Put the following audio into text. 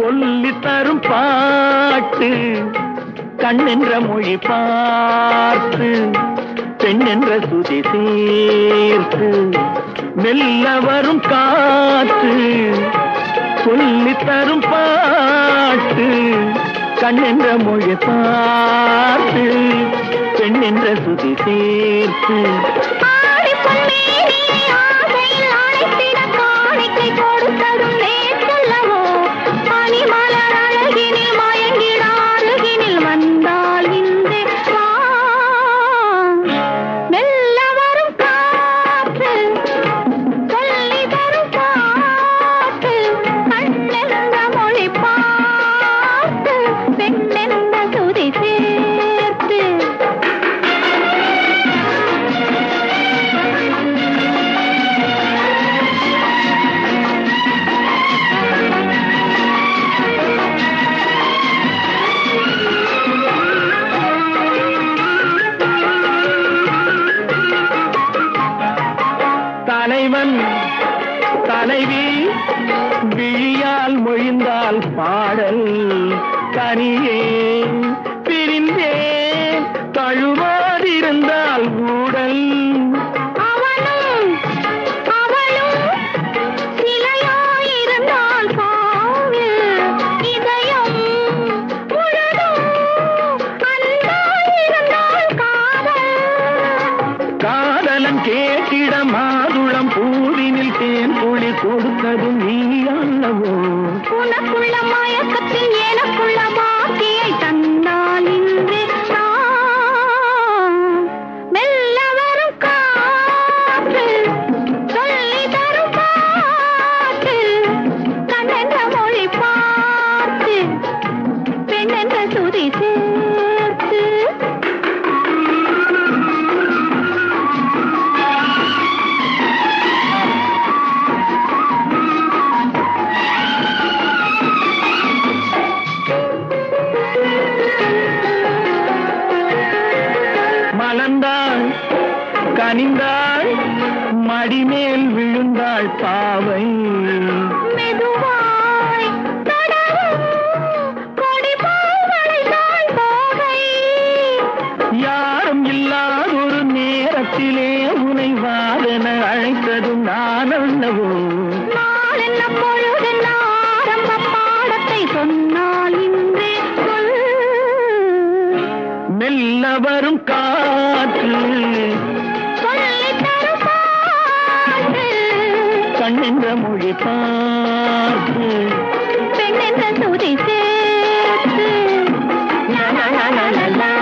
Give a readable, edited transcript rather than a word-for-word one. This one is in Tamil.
சொல்லி தரும் பாட்டு கண்ணென்ற மொழி பார்த்து பெண்ணென்ற சுதி சேர்த்து மெல்ல வரும் காற்று சொல்லி தரும் பாட்டு கண்ணென்ற மொழி பார்த்து பெண்ணென்ற சுதி சேர்த்து கொடுத்ததும் நேற்றல்லவோ பனிமலர் அழகினில் மயங்கிடாருகினில் வந்தால் இன்றே மெல்ல வரும் காற்று சொல்லி தரும் பாட்டு கண்ணென்ற மொழி பார்த்து பெண்ணென்ற சுதி சேர்த்து தலைவன் தலைவி விழியால் மொழிந்தால் பாடல் தனியே பிரிந்தே தழுவாதிருந்தால் ஊடல் அவனும் அவளும் சிலையாயிருந்தால் பாவில் இதயம் முழுதும் அன்பாயிருந்தால் காதல் காதலன் கேட்டிட மாதுளம் பூவினில் தேன் புளி கொடுத்ததும் நீ அல்லவோ உனக்குள்ள மயக்கத்தில் எனக்குள்ள பாக்கியை தந்தால் இன்றே மெல்ல வரும் காற்று சொல்லி தரும் பாட்டு கண்ணென்ற மொழி பார்த்து பெண்ணென்ற சுதி சேர்த்து மலர்ந்தாள் கனிந்தாள் மடிமேல் விழுந்தாள் பாவை மெதுவாய் தொடரும் கொடி போல் வளைந்தாள் போகை யாரும் இல்லாதொரு நேரத்திலே உனை வாதென அழைத்ததும் நான் அல்லவோ நாள் என்ன பொழுதென்ன ஆரம்ப பாடத்தை சொன்னால் இன்றே சொல் மெல்ல வரும் காற்று சொல்லி தரும் பாட்டு கண்ணென்ற மொழி பார்த்து பெண்ணென்ற சுதி சேர்த்து லா லா லா லா லா